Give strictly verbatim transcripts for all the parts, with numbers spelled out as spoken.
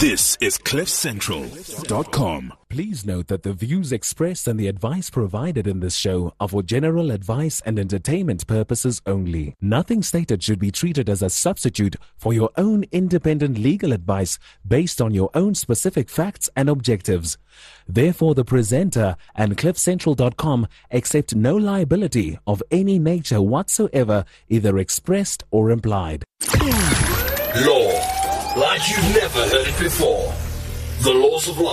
This is cliff central dot com. Please note that the views expressed and the advice provided in this show are for general advice and entertainment purposes only. Nothing stated should be treated as a substitute for your own independent legal advice based on your own specific facts and objectives. Therefore, the presenter and cliff central dot com accept no liability of any nature whatsoever, either expressed or implied. Law, like you've never heard it before. The Laws of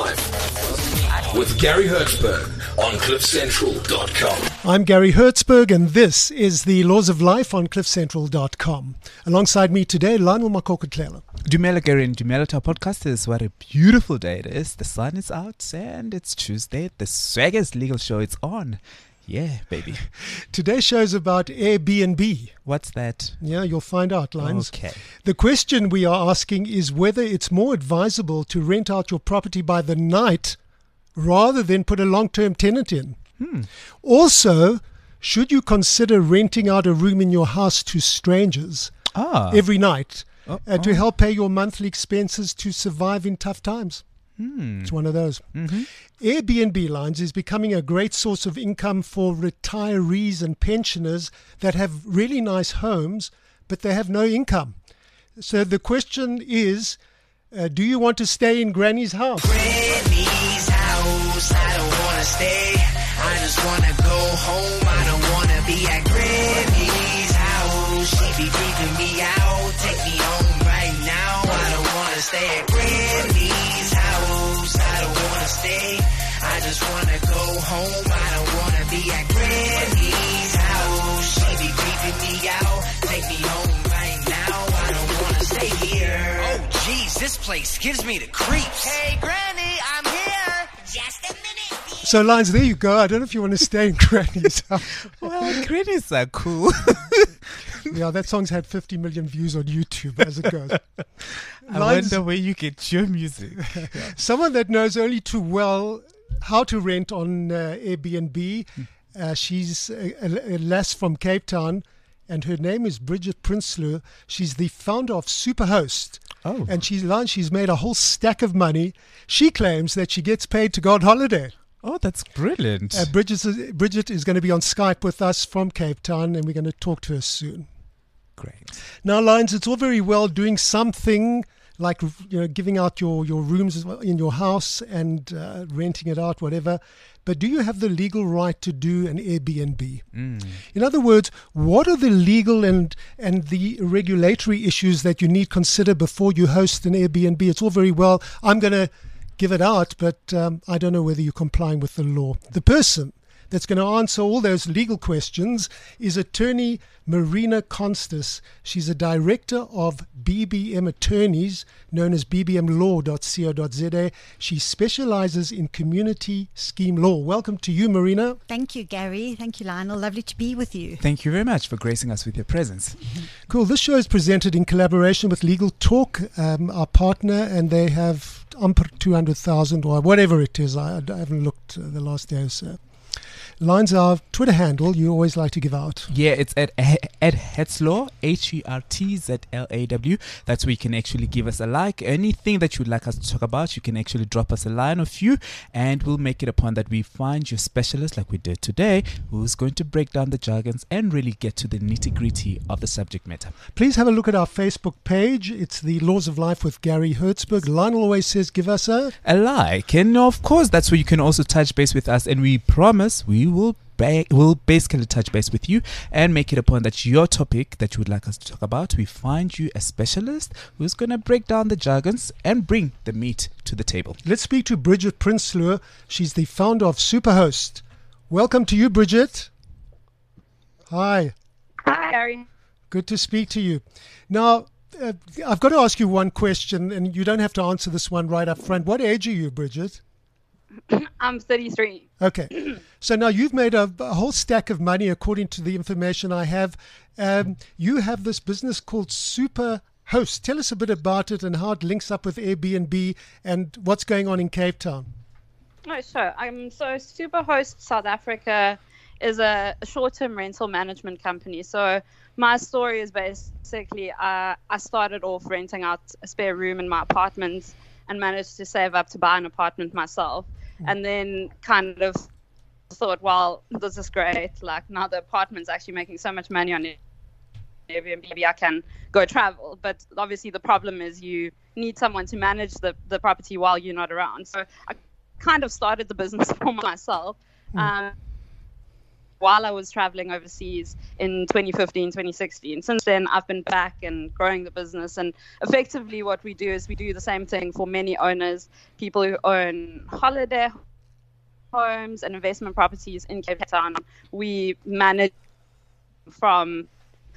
Life with Gary Hertzberg on cliff central dot com. I'm Gary Hertzberg, and this is the Laws of Life on cliff central dot com. Alongside me today, Lionel Makokotlela. Dumela Gary and Dumela to our podcasters. What a beautiful day it is. The sun is out and it's Tuesday. The Swaggers Legal Show, it's on. Yeah, baby. Today's show is about Airbnb. What's that? Yeah, you'll find out, Lines. Okay. The question we are asking is whether it's more advisable to rent out your property by the night rather than put a long-term tenant in. Hmm. Also, should you consider renting out a room in your house to strangers Ah. every night Oh, uh, to oh. help pay your monthly expenses to survive in tough times? Hmm. It's one of those. Mm-hmm. Airbnb, Lines, is becoming a great source of income for retirees and pensioners that have really nice homes, but they have no income. So the question is, uh, do you want to stay in Granny's house? Granny's house, I don't wanna stay. I just wanna go home. I don't wanna be at Granny's house. She be creeping me out. Take me home right now. I don't wanna stay at Granny's house. I don't wanna stay. I just wanna go home. I don't wanna be at Granny's house. She be creeping me out. Take me home right now. I don't wanna stay here. Oh, jeez, this place gives me the creeps. Hey, Granny, I'm here. Just a minute. So, Lines, there you go. I don't know if you want to stay in Granny's house. Well, grannies are cool. Yeah, that song's had fifty million views on YouTube as it goes. I Lines, wonder where you get your music. someone that knows only too well how to rent on uh, Airbnb. Uh, she's a, a, a lass from Cape Town, and her name is Bridget Prinsloo. She's the founder of Superhost. Oh. And she's launched, she's made a whole stack of money. She claims that she gets paid to go on holiday. Oh, that's brilliant. Uh, Bridget, is, Bridget is going to be on Skype with us from Cape Town, and we're going to talk to her soon. Great. Now, Lines, it's all very well doing something like, you know, giving out your, your rooms as well in your house and uh, renting it out, whatever. But do you have the legal right to do an Airbnb? Mm. In other words, what are the legal and, and the regulatory issues that you need to consider before you host an Airbnb? It's all very well, I'm going to give it out, but um, I don't know whether you're complying with the law. The person that's going to answer all those legal questions is attorney Marina Constas. She's a director of B B M Attorneys, known as b b m law dot co dot z a. She specializes in community scheme law. Welcome to you, Marina. Thank you, Gary. Thank you, Lionel. Lovely to be with you. Thank you very much for gracing us with your presence. Cool. This show is presented in collaboration with Legal Talk, um, our partner, and they have um, two hundred thousand or whatever it is. I, I haven't looked uh, the last day or so. Lines, our Twitter handle you always like to give out. Yeah, it's at at Hetzlaw, H E R T Z L A W. That's where you can actually give us a like. Anything that you'd like us to talk about, you can actually drop us a line or few, and we'll make it a point that we find your specialist, like we did today, who's going to break down the jargons and really get to the nitty-gritty of the subject matter. Please have a look at our Facebook page. It's the Laws of Life with Gary Hertzberg. Lionel always says, give us a... A like. And of course, that's where you can also touch base with us, and we promise we will ba- will basically touch base with you and make it a point that your topic that you would like us to talk about, we find you a specialist who's going to break down the jargons and bring the meat to the table. Let's speak to Bridget Prinsloo. She's the founder of Superhost. Welcome to you, Bridget. Hi. Hi, Gary. Good to speak to you. Now, uh, I've got to ask you one question, and you don't have to answer this one right up front. What age are you, Bridget? I'm thirty-three. Okay. So now you've made a, a whole stack of money, according to the information I have. Um, you have this business called Superhost. Tell us a bit about it and how it links up with Airbnb and what's going on in Cape Town. Oh, sure. Um, so Superhost South Africa is a, a short-term rental management company. So my story is basically uh, I started off renting out a spare room in my apartment and managed to save up to buy an apartment myself. And then kind of thought, well, this is great. Like now the apartment's actually making so much money on it. Airbnb, maybe I can go travel. But obviously the problem is you need someone to manage the, the property while you're not around. So I kind of started the business for myself um, while I was traveling overseas in twenty fifteen, twenty sixteen. Since then, I've been back and growing the business. And effectively what we do is we do the same thing for many owners, people who own holiday homes and investment properties in Cape Town. We manage from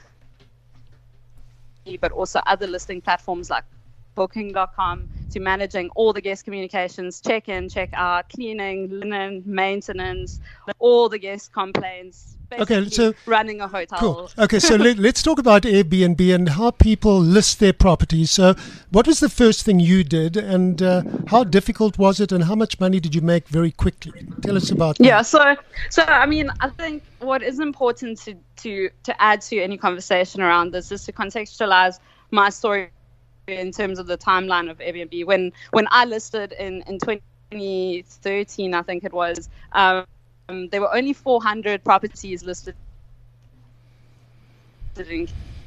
but also other listing platforms like booking dot com to managing all the guest communications, check-in, check-out, cleaning, linen, maintenance, all the guest complaints. Okay, so running a hotel. Cool. Okay, so let, let's talk about Airbnb and how people list their properties. So what was the first thing you did, and uh, how difficult was it, and how much money did you make very quickly? Tell us about that. Yeah, so so I mean, I think what is important to to to add to any conversation around this is to contextualize my story in terms of the timeline of Airbnb. When when I listed in in twenty thirteen, I think it was. Um, Um, there were only four hundred properties listed in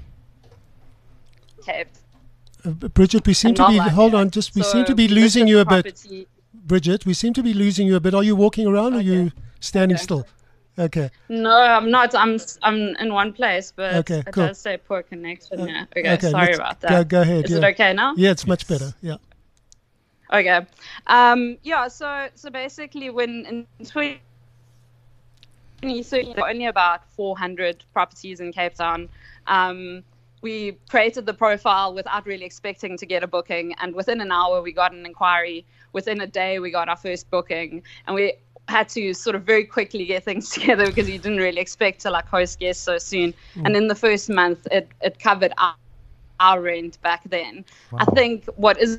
Cape. Uh, Bridget, we seem to be, hold on, just we so seem to be losing you a bit. Bridget, we seem to be losing you a bit. Are you walking around or okay. are you standing okay. still? Okay. No, I'm not. I'm I'm in one place, but okay, it cool. does say poor connection. Uh, yeah. Okay, okay, sorry about that. Go, go ahead. Is yeah. it okay now? Yeah, it's much better. Yeah. Okay. Um, yeah, so so basically when in twenty thirteen there were only about four hundred properties in Cape Town. Um, we created the profile without really expecting to get a booking, and within an hour we got an inquiry. Within a day we got our first booking, and we had to sort of very quickly get things together because we didn't really expect to like host guests so soon. Mm. And in the first month it, it covered our, our rent back then. Wow. I think what is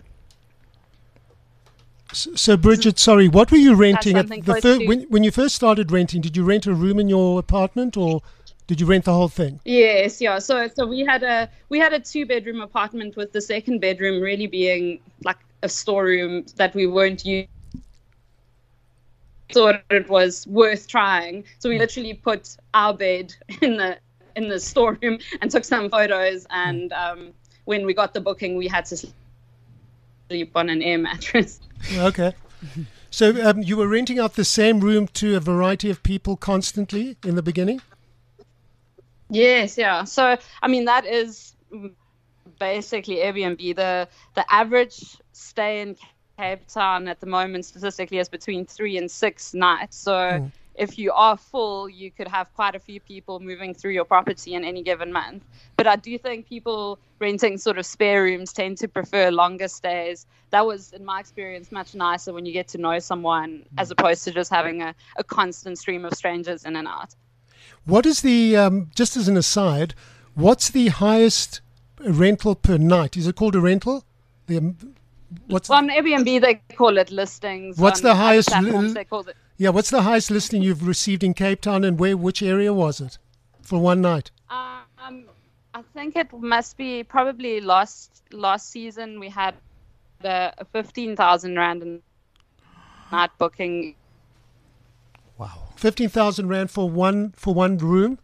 So, Bridget, sorry, what were you renting at the close fir- to- when when you first started renting? Did you rent a room in your apartment, or did you rent the whole thing? Yes, yeah. So, so we had a we had a two bedroom apartment with the second bedroom really being like a storeroom that we weren't using. Thought it was worth trying, so we literally put our bed in the in the storeroom and took some photos. And um, when we got the booking, we had to sleep on an air mattress. Okay. So um, you were renting out the same room to a variety of people constantly in the beginning? Yes, yeah. So, I mean, that is basically Airbnb. The the average stay in Cape Town at the moment statistically is between three and six nights. So mm. if you are full, you could have quite a few people moving through your property in any given month. But I do think people renting sort of spare rooms tend to prefer longer stays. That was, in my experience, much nicer when you get to know someone as opposed to just having a, a constant stream of strangers in and out. What is the, um, just as an aside, what's the highest rental per night? Is it called a rental? The, um, what's well, on Airbnb, they call it listings. What's on the highest? Platforms, Li- they call it. Yeah, what's the highest listing you've received in Cape Town, and where? Which area was it for one night? Um, I think it must be probably last last season we had a, a fifteen thousand rand a night booking. Wow, fifteen thousand rand for one for one room.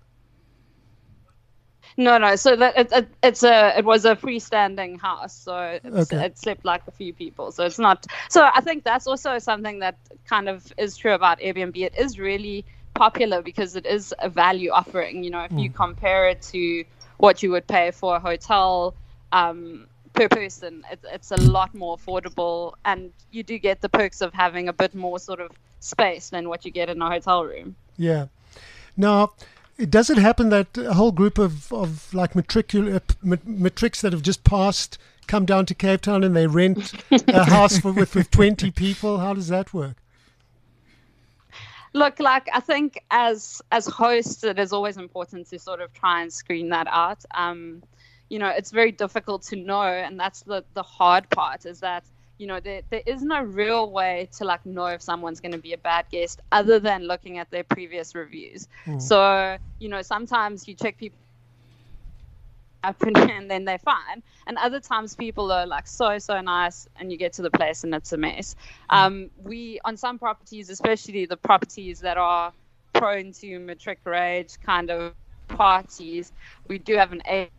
No, no. So that it, it, it's a it was a freestanding house, so it's, Okay. it slept like a few people. So it's not. So I think that's also something that kind of is true about Airbnb. It is really popular because it is a value offering. You know, if you compare it to what you would pay for a hotel um, per person, it, it's a lot more affordable, and you do get the perks of having a bit more sort of space than what you get in a hotel room. Yeah. Now, it does it happen that a whole group of, of like matricul- uh, mat- matrics that have just passed come down to Cape Town and they rent a house for, with, with twenty people? How does that work? Look, like I think as as hosts, it is always important to sort of try and screen that out. Um, you know, it's very difficult to know, and that's the the hard part is that, you know, there there is no real way to like know if someone's going to be a bad guest other than looking at their previous reviews. Mm. So, you know, sometimes you check people and then they're fine. And other times people are like so so nice, and you get to the place and it's a mess. Um, we on some properties, especially the properties that are prone to matric rage kind of parties, we do have an a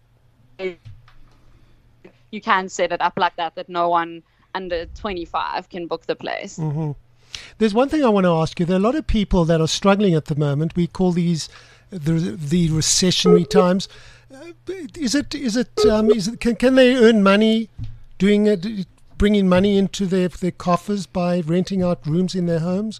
you can set it up like that that no one under twenty-five can book the place. Mm-hmm. There's one thing I want to ask you. There are a lot of people that are struggling at the moment. We call these the the recessionary times. Uh, is it is it um, is it, can can they earn money doing it, bringing money into their their coffers by renting out rooms in their homes?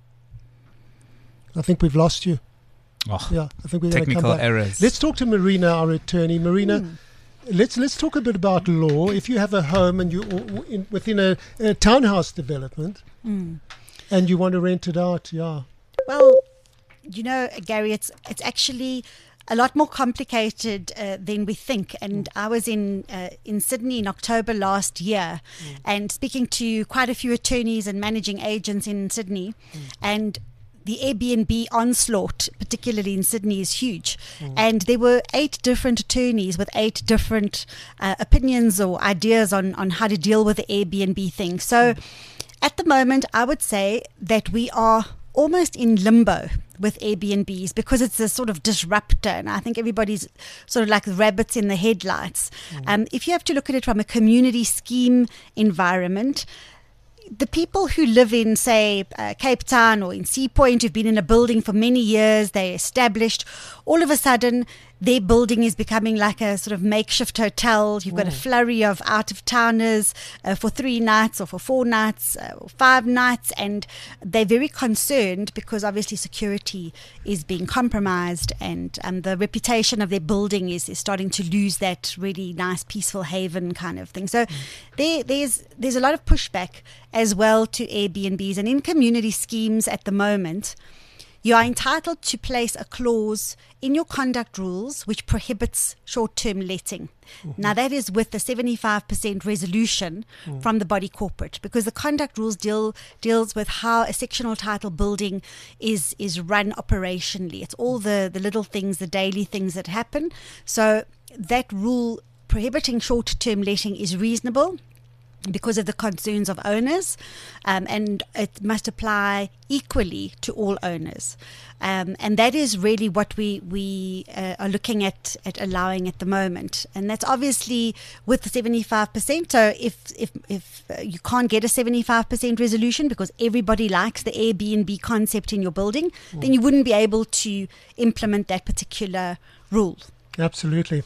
I think we've lost you. Oh, yeah, I think we're going to come technical back. errors. Let's talk to Marina, our attorney. Marina, Mm. let's let's talk a bit about law. If you have a home and you or in, within a, a townhouse development, Mm. and you want to rent it out, yeah. Well, you know, Gary, it's it's actually a lot more complicated uh, than we think. And I was in uh, in Sydney in October last year, mm. and speaking to quite a few attorneys and managing agents in Sydney, mm. and the Airbnb onslaught, particularly in Sydney, is huge. Mm. And there were eight different attorneys with eight different uh, opinions or ideas on, on how to deal with the Airbnb thing. So mm. at the moment, I would say that we are almost in limbo with Airbnbs because it's a sort of disruptor, and I think everybody's sort of like rabbits in the headlights. Mm. Um, if you have to look at it from a community scheme environment, the people who live in, say, uh, Cape Town or in Sea Point, who've been in a building for many years, they're established, all of a sudden their building is becoming like a sort of makeshift hotel. You've got mm. a flurry of out-of-towners uh, for three nights or for four nights uh, or five nights, and they're very concerned because obviously security is being compromised, and um, the reputation of their building is, is starting to lose that really nice, peaceful haven kind of thing. So mm. there, there's there's a lot of pushback as well to Airbnbs, and in community schemes at the moment, you are entitled to place a clause in your conduct rules which prohibits short-term letting. Mm-hmm. Now, that is with the seventy-five percent resolution mm. from the body corporate, because the conduct rules deal deals with how a sectional title building is is run operationally. It's all the, the little things, the daily things that happen. So that rule prohibiting short-term letting is reasonable because of the concerns of owners, um, and it must apply equally to all owners. Um, and that is really what we, we uh, are looking at, at allowing at the moment. And that's obviously with the seventy-five percent. So if, if, if uh, you can't get a seventy-five percent resolution because everybody likes the Airbnb concept in your building, mm. then you wouldn't be able to implement that particular rule. Absolutely.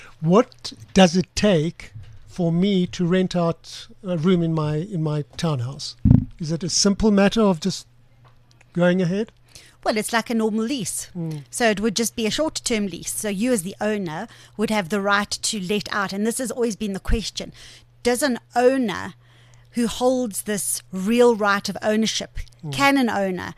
What does it take for me to rent out a room in my in my townhouse? Is it a simple matter of just going ahead? Well, it's like a normal lease. Mm. So it would just be a short-term lease. So you as the owner would have the right to let out. And this has always been the question. Does an owner who holds this real right of ownership, mm. can an owner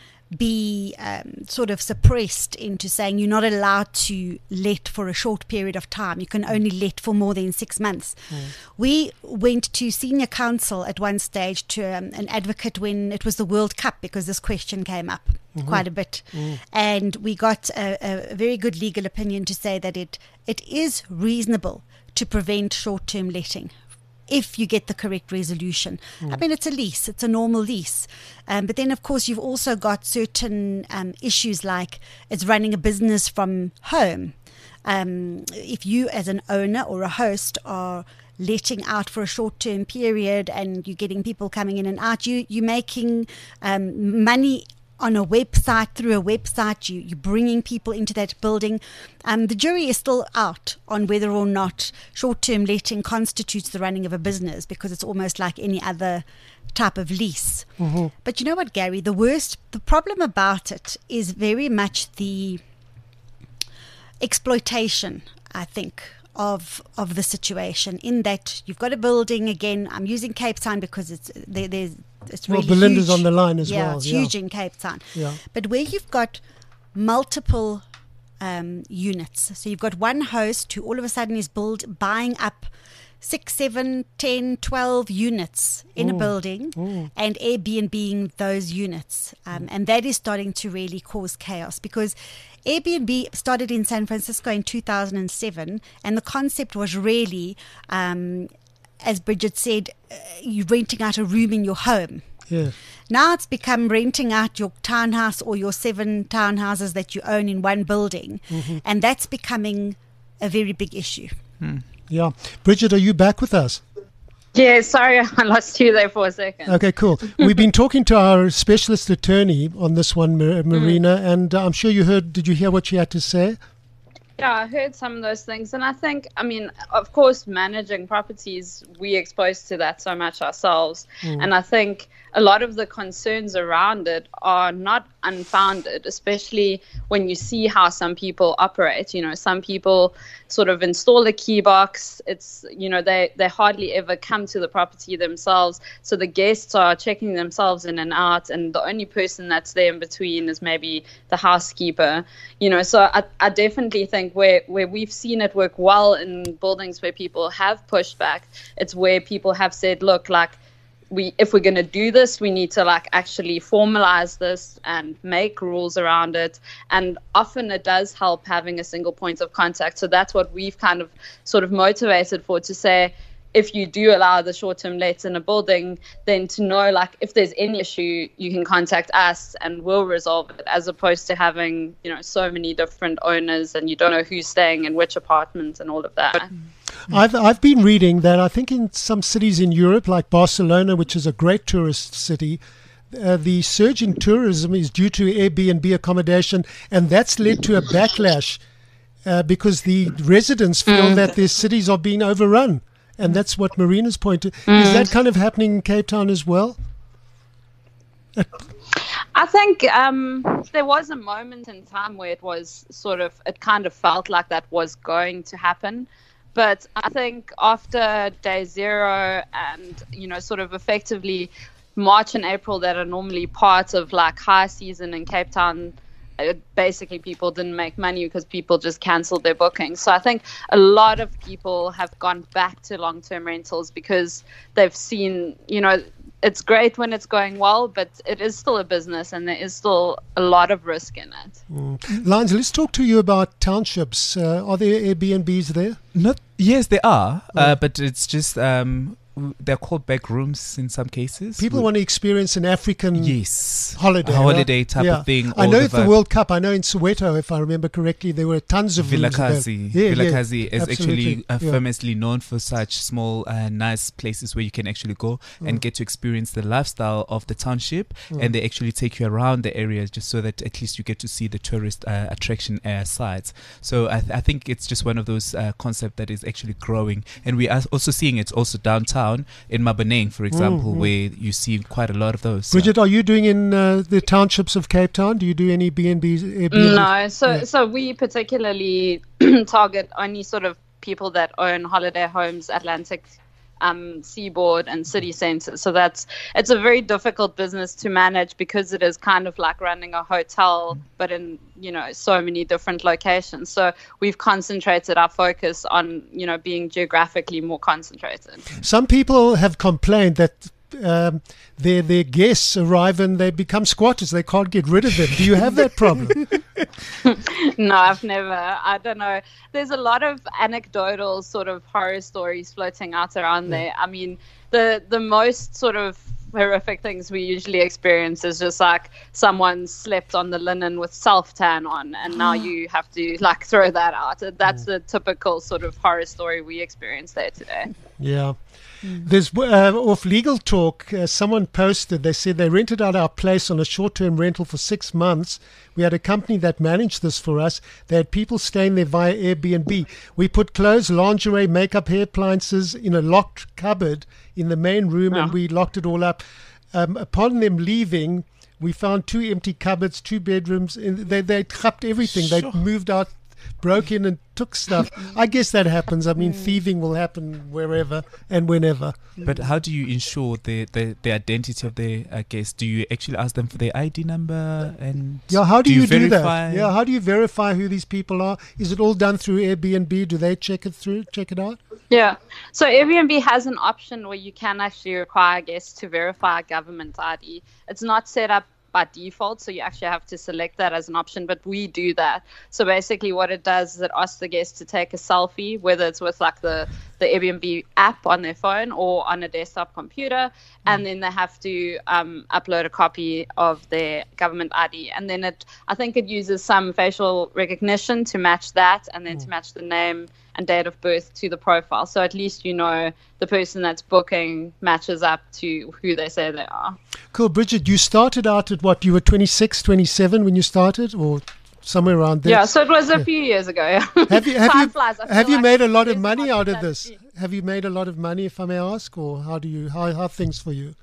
be um, sort of suppressed into saying you're not allowed to let for a short period of time? You can only let for more than six months. Mm. We went to senior counsel at one stage to um, an advocate when it was the World Cup, because this question came up mm-hmm. quite a bit. Mm. And we got a, a very good legal opinion to say that it it is reasonable to prevent short-term letting if you get the correct resolution. Mm. I mean, it's a lease, it's a normal lease. Um, but then, of course, you've also got certain um, issues like it's running a business from home. Um, if you as an owner or a host are letting out for a short-term period and you're getting people coming in and out, you, you're making um, money on a website, through a website, you, you're bringing people into that building. Um, the jury is still out on whether or not short-term letting constitutes the running of a business, because it's almost like any other type of lease. Mm-hmm. But you know what, Gary, the worst, the problem about it is very much the exploitation, I think, of of the situation, in that you've got a building. Again, I'm using Cape Town because it's there, there's it's really well, Belinda's huge. on the line as yeah, well. It's yeah, huge in Cape Town. Yeah. But where you've got multiple um, units, so you've got one host who all of a sudden is build, buying up six, seven, ten, twelve units in a building and Airbnb those units. Um, and that is starting to really cause chaos because Airbnb started in San Francisco in two thousand seven, and the concept was really, um, as Bridget said, uh, you're renting out a room in your home. Yeah. Now it's become renting out your townhouse or your seven townhouses that you own in one building, Mm-hmm. and that's becoming a very big issue. Yeah. Bridget, are you back with us? Yeah, sorry, I lost you there for a second. Okay, cool. We've been talking to our specialist attorney on this one, Mar- Marina, and uh, I'm sure you heard, did you hear what she had to say? Yeah, I heard some of those things. And I think, I mean, of course, managing properties, we exposed to that so much ourselves. And I think a lot of the concerns around it are not unfounded, especially when you see how some people operate. You know, some people sort of install a key box. It's, you know, they, they hardly ever come to the property themselves. So the guests are checking themselves in and out. And the only person that's there in between is maybe the housekeeper. You know, so I, I definitely think where, where we've seen it work well in buildings where people have pushed back, it's where people have said, look, like, we, if we're going to do this, we need to like actually formalize this and make rules around it. And often it does help having a single point of contact. So that's what we've kind of sort of motivated for, to say, if you do allow the short-term lets in a building, then to know, like, if there's any issue, you can contact us and we'll resolve it, as opposed to having, you know, so many different owners and you don't know who's staying in which apartment and all of that. I've I've been reading that I think in some cities in Europe, like Barcelona, which is a great tourist city, uh, the surge in tourism is due to Airbnb accommodation, and that's led to a backlash uh, because the residents feel Mm. that their cities are being overrun. And that's what Marina's point to. Mm. Is that kind of happening in Cape Town as well? I think um, there was a moment in time where it was sort of, it kind of felt like that was going to happen. But I think after day zero and, you know, sort of effectively March and April that are normally part of like high season in Cape Town, it, basically people didn't make money because people just cancelled their bookings. So I think a lot of people have gone back to long-term rentals because they've seen, you know, it's great when it's going well, but it is still a business and there is still a lot of risk in it. Mm. Lines, let's talk to you about townships. Uh, are there Airbnbs there? Not yes, there are, uh, but it's just um, w- they're called back rooms in some cases. People We- want to experience an African yes holiday, a holiday right? type Yeah. of thing. I all know the at the vibe. World Cup, I know in Soweto, if I remember correctly, there were tons of rooms there. Vilakazi. Yeah, yeah, Vilakazi is absolutely. actually uh, Yeah. famously known for such small, uh, nice places where you can actually go Mm. and get to experience the lifestyle of the township. And they actually take you around the area just so that at least you get to see the tourist uh, attraction uh, sites. So I, th- I think it's just one of those uh, concepts that is actually growing. And we are also seeing it also downtown in Mabaneng, for example, mm. where you see quite a lot of those. So- Bridget, are you doing in uh, the townships of Cape Town? Do you do any B and Bs? Airbnbs? No, so Yeah. so we particularly target only sort of people that own holiday homes, Atlantic um, seaboard and city centers. So that's it's a very difficult business to manage because it is kind of like running a hotel, but in, you know, so many different locations. So we've concentrated our focus on, you know, being geographically more concentrated. Some people have complained that um, their their guests arrive and they become squatters. They can't get rid of them. Do you have that problem? No, I've never. I don't know. There's a lot of anecdotal sort of horror stories floating out around there. I mean, the the most sort of horrific things we usually experience is just like someone slept on the linen with self tan on, and now you have to like throw that out. That's the typical sort of horror story we experience there today. Yeah. There's uh, off Legal Talk, uh, someone posted, they said they rented out our place on a short-term rental for six months. We had a company that managed this for us. They had people staying there via Airbnb. We put clothes, lingerie, makeup, hair appliances in a locked cupboard in the main room, and Yeah. we locked it all up. Um, upon them leaving, we found two empty cupboards, two bedrooms. And they they trapped everything. They Sure. moved out broke in and took stuff. I guess that happens. I mean, thieving will happen wherever and whenever. But how do you ensure the, the, the identity of the uh, guests? Do you actually ask them for their I D number? And Yeah, how do, do you, you do verify? that? Yeah, how do you verify who these people are? Is it all done through Airbnb? Do they check it through, check it out? Yeah. So Airbnb has an option where you can actually require guests to verify a government I D. It's not set up by default, so you actually have to select that as an option, but we do that. So basically what it does is it asks the guest to take a selfie, whether it's with like the, the Airbnb app on their phone or on a desktop computer, and then they have to um, upload a copy of their government I D. And then it, I think it uses some facial recognition to match that, and then to match the name and date of birth to the profile. So at least you know the person that's booking matches up to who they say they are. Cool. Bridget, you started out at what? You were twenty-six, twenty-seven when you started, or somewhere around there? Yeah, so it was a few years ago. Have you have Time you, flies. I have feel you like made a lot of there's money much out of that- this? Have you made a lot of money, if I may ask, or how do you how how are things for you?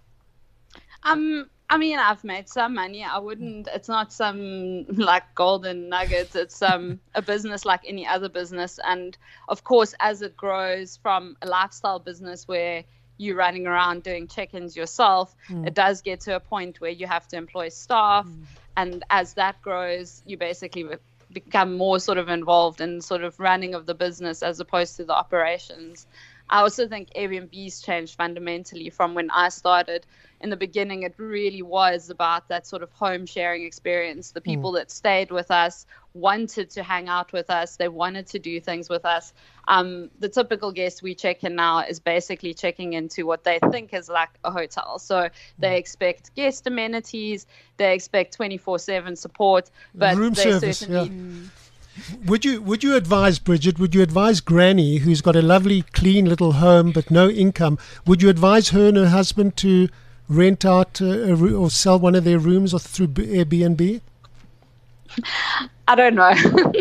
Um, I mean, I've made some money. I wouldn't. It's not some like golden nuggets. It's um a business like any other business, and of course, as it grows from a lifestyle business where you're running around doing check-ins yourself, it does get to a point where you have to employ staff, and as that grows, you basically be- become more sort of involved in sort of running of the business as opposed to the operations. I also think Airbnb's changed fundamentally from when I started. In the beginning, it really was about that sort of home sharing experience. The people that stayed with us wanted to hang out with us. They wanted to do things with us. Um, the typical guest we check in now is basically checking into what they think is like a hotel. So they expect guest amenities, they expect twenty-four seven support, but Room they service, certainly yeah. Would you would you advise, Bridget, would you advise Granny, who's got a lovely, clean little home but no income, would you advise her and her husband to rent out uh, a, roo- or sell one of their rooms or through B- Airbnb? I don't know.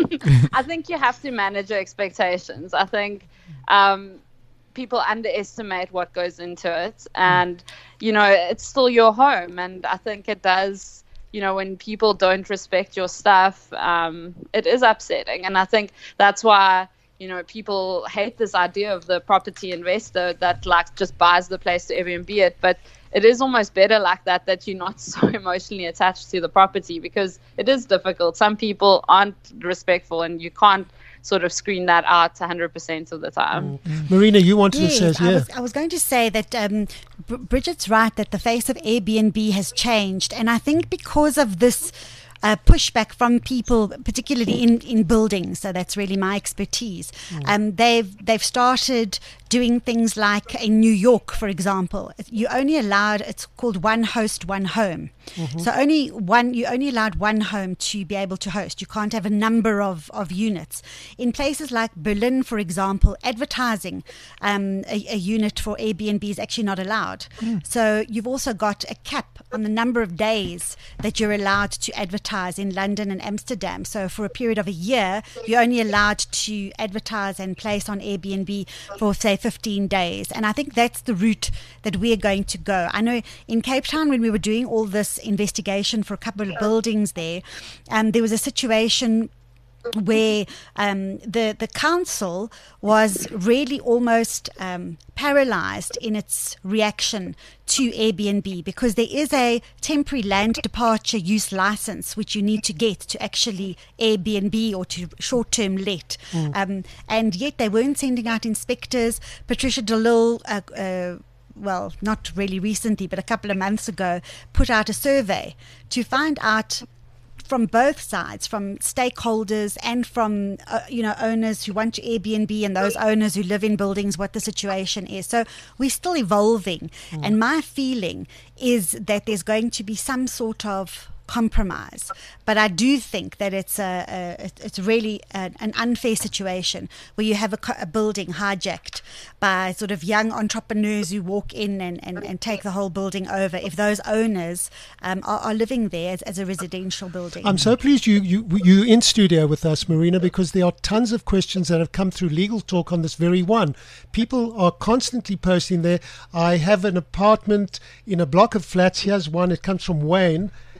I think you have to manage your expectations. I think um, people underestimate what goes into it. And, you know, it's still your home. And I think it does, you know, when people don't respect your stuff, um, it is upsetting. And I think that's why, you know, people hate this idea of the property investor that like just buys the place to Airbnb it. But it is almost better like that, that you're not so emotionally attached to the property, because it is difficult. Some people aren't respectful, and you can't sort of screen that out one hundred percent of the time. Marina, you wanted Yes, to say, I yeah. was, I was going to say that um, Br- Bridget's right that the face of Airbnb has changed. And I think because of this uh, pushback from people, particularly in, in buildings, so that's really my expertise, um, they've, they've started doing things like in New York, for example, you only allowed, it's called one host, one home. So only one, you only allowed one home to be able to host. You can't have a number of, of units. In places like Berlin, for example, advertising um, a, a unit for Airbnb is actually not allowed. So you've also got a cap on the number of days that you're allowed to advertise in London and Amsterdam. So for a period of a year, you're only allowed to advertise and place on Airbnb for, say, fifteen days. And I think that's the route that we're going to go. I know in Cape Town, when we were doing all this investigation for a couple of buildings there, um, there was a situation where um, the the council was really almost um, paralyzed in its reaction to Airbnb, because there is a temporary land departure use license which you need to get to actually Airbnb or to short-term let. Mm. Um, and yet they weren't sending out inspectors. Patricia DeLille, uh, uh, well, not really recently, but a couple of months ago, put out a survey to find out from both sides, from stakeholders and from uh, you know owners who want to Airbnb and those owners who live in buildings, what the situation is. So we're still evolving, mm. and my feeling is that there's going to be some sort of compromise, but I do think that it's a, a it's really a, an unfair situation where you have a, a building hijacked by sort of young entrepreneurs who walk in and, and, and take the whole building over, if those owners um, are, are living there as, as a residential building. I'm so pleased you, you you in studio with us, Marina, because there are tons of questions that have come through Legal Talk on this very one. People are constantly posting there. I have an apartment in a block of flats. Here's one. It comes from Wayne.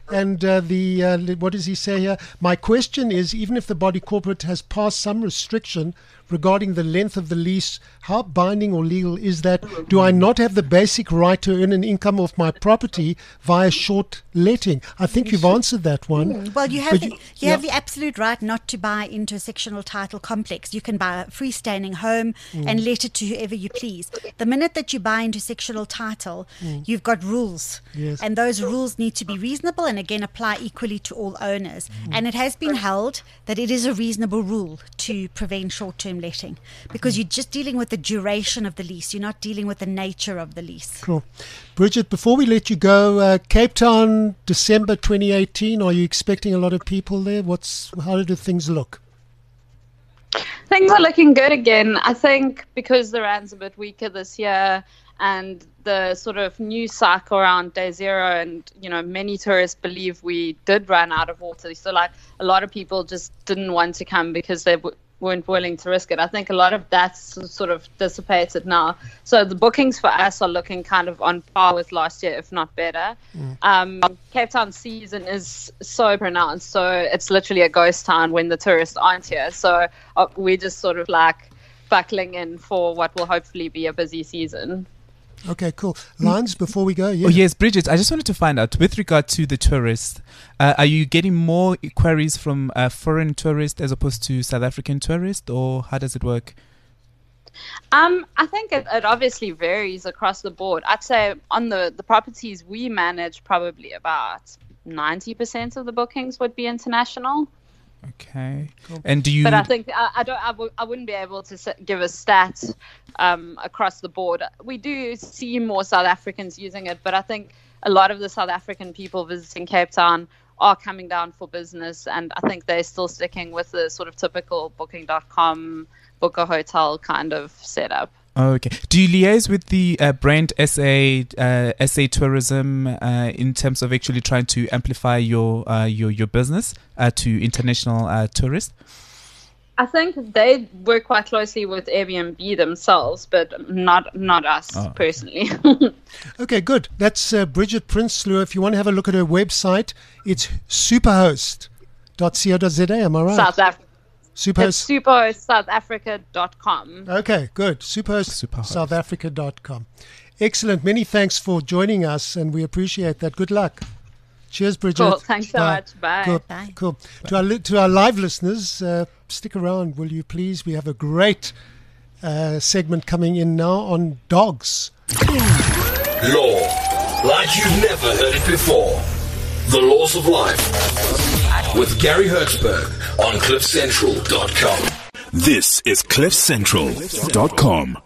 And uh, the uh, what does he say here? My question is, even if the body corporate has passed some restriction regarding the length of the lease, how binding or legal is that? Do I not have the basic right to earn an income off my property via short letting? I think you've answered that one. Well, you have But the, you- you yeah. have the absolute right not to buy into a sectional title complex. You can buy a freestanding home Mm. and let it to whoever you please. The minute that you buy into sectional title, you've got rules, Mm. Yes. and those rules need to be reasonable and again apply equally to all owners. Mm. And it has been held that it is a reasonable rule to prevent short-term letting because you're just dealing with the duration of the lease. You're not dealing with the nature of the lease. Cool. Bridget, before we let you go, uh, Cape Town, December twenty eighteen, are you expecting a lot of people there? What's How do things look? Things are looking good again. I think because the rand's a bit weaker this year and the sort of news cycle around day zero, and you know, many tourists believe we did run out of water. So like a lot of people just didn't want to come because they w- weren't willing to risk it. I think a lot of that's sort of dissipated now. So the bookings for us are looking kind of on par with last year, if not better. Um, Cape Town season is so pronounced, so it's literally a ghost town when the tourists aren't here. So uh, we're just sort of like buckling in for what will hopefully be a busy season. Okay, cool. Lines, before we go, yeah. Oh, yes, Bridget, I just wanted to find out, with regard to the tourists, uh, are you getting more queries from uh, foreign tourists as opposed to South African tourists, or how does it work? Um, I think it, it obviously varies across the board. I'd say on the, the properties we manage, probably about ninety percent of the bookings would be international. Okay. And do you... But I think I, I don't. I, w- I wouldn't be able to s- give a stat um, across the board. We do see more South Africans using it, but I think a lot of the South African people visiting Cape Town are coming down for business, and I think they're still sticking with the sort of typical booking dot com book a hotel kind of setup. Okay. Do you liaise with the uh, brand S A uh, S A Tourism uh, in terms of actually trying to amplify your uh, your your business uh, to international uh, tourists? I think they work quite closely with Airbnb themselves, but not not us Oh. personally. Okay, good. That's uh, Bridget Prinsloo. If you want to have a look at her website, it's superhost dot co dot za. Am I right? South Africa. It's Superhost. superhost south africa dot com. Okay, good. Superhost Superhost. south africa dot com. Excellent. Many thanks for joining us, and we appreciate that. Good luck. Cheers, Bridget. Cool. Thanks so Bye. much. Bye. Cool. Bye. Cool. To our li- to our live listeners, uh, stick around, will you please? We have a great uh, segment coming in now on dogs. Law, like you've never heard it before. The Laws of Life with Gary Hertzberg on cliff central dot com. This is cliff central dot com.